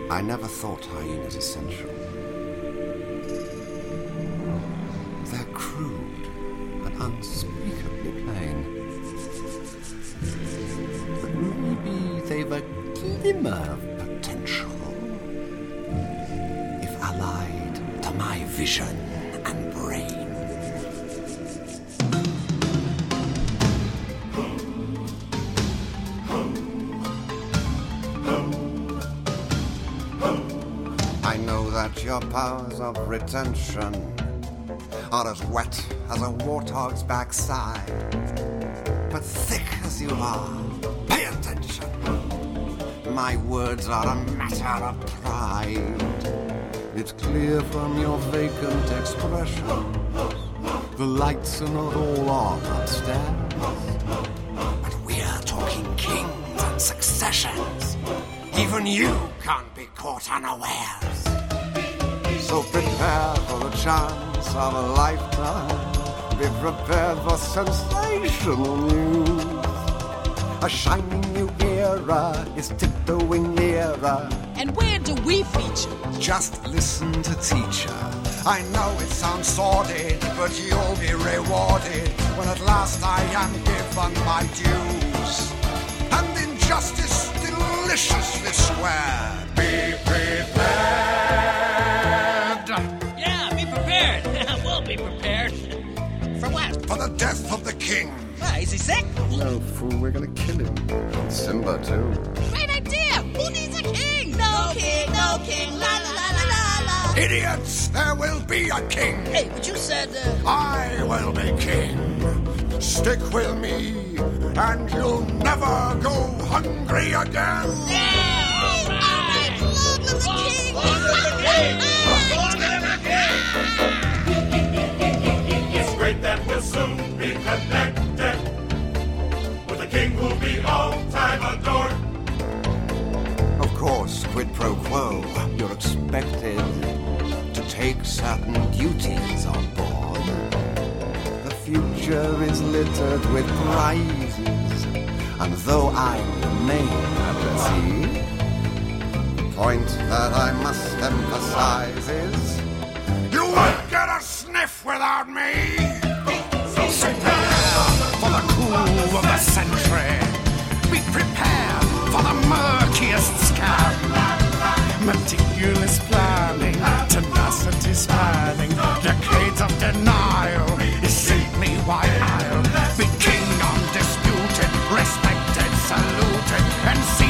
I never thought hyenas essential. They're crude and unspeakably plain. But maybe they've a glimmer of potential if allied to my vision and brain. I know that your powers of retention are as wet as a warthog's backside. But thick as you are, pay attention. My words are a matter of pride. It's clear from your vacant expression the lights are not all on upstairs. But we're talking kings and successions. Even you can't be caught unawares. So prepare for the chance of a lifetime. Be prepared for sensational news. A shining new era is tiptoeing nearer. And where do we feature? Just listen to teacher. I know it sounds sordid, but you'll be rewarded when at last I am given my dues. And injustice deliciously squared. Be prepared. Yeah, be prepared. We'll be prepared. For what? For the death of the king. Is he sick? No, fool, we're gonna kill him. Simba, too. Great idea! Who needs a king? No king, la la la la la. Idiots, there will be a king. Hey, but you said, I will be king. Stick with me, and you'll never go hungry again. Yeah! All right! Long live the king! Long live the king! Long live the king! It's great that we'll soon be connected with a king who'll be all time adored. Of course, quid pro quo, you're expected to take certain duties on board. The future is littered with prizes, and though I remain at sea, the point that I must emphasize is you won't get a sniff without me. Prepare for the coup of the century. Be prepared for the murkiest scam. Meticulous planning, tenacity spanning, decades of denial is simply why I'll be king undisputed, respected, saluted, and seen